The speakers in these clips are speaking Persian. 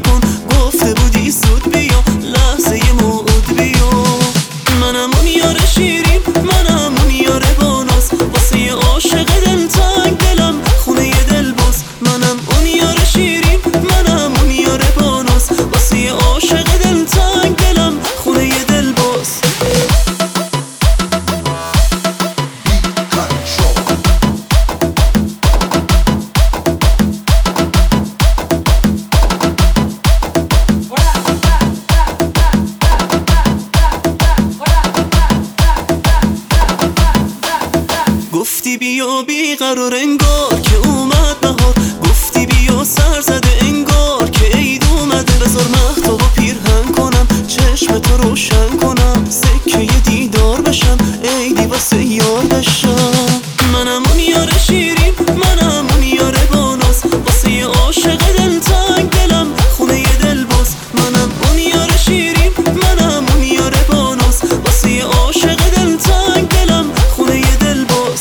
نکن، گفته بودی زود بیا، لحظه موعود بیا. منم اون یار شیرین، منم اون یار باناز، واسه یه عاشق دلتنگ دلم خونه یه دل باز. منم اون یار شیرین، منم اون یار باناز، واسه یه عاشق دلتنگ دلم خونه یه دل باز. گفتی بیا بیقرار انگار که اومد بهار، گفتی بیا سر زده انگار که عید اومده. بذار مهتابو پیرهن کنم، چشم تو روشن کنم، سکه ی دیدار بشم، عیدی واسه یار بشم. منم اون یار شیرین، منم اون یار باناز، واسه یه عاشق دلتنگ دلم خونه یه دل باز. منم اون یار شیرین، منم اون یار باناز، واسه یه عاشق دلتنگ دلم خونه یه دل باز.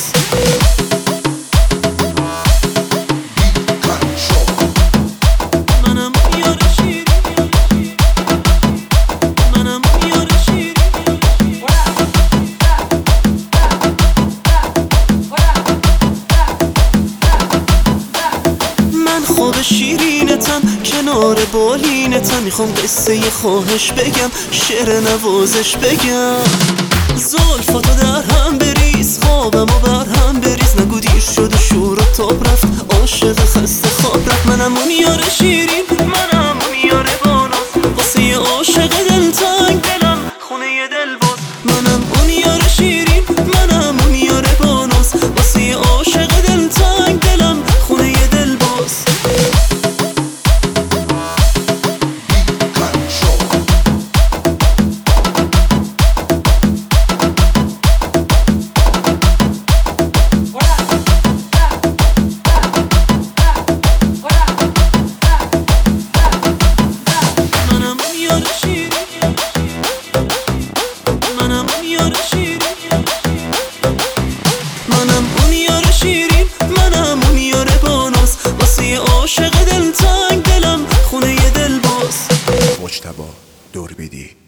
خواب شیرینتم کنار بالینتم، میخوام قصه ی خواهش بگم، شعر نوازش بگم. زلفاتو در هم بریز، خوابمو بر هم بریز، نگو دیر شد و شور و تاب رفت، عاشق خسته خواب رفت. منم اون یار شیرین، منم اون یار باناز، واسه یه عاشق دلتنگ دلم خونه یه دل باز. منم اون یار شیرین، منم اون یار باناز، واسه یه عاشق دلتنگ دلم خونه یه دل باز. عاشق دلتنگ دلم خونه یه دل باز. مجتبی دوربیدی.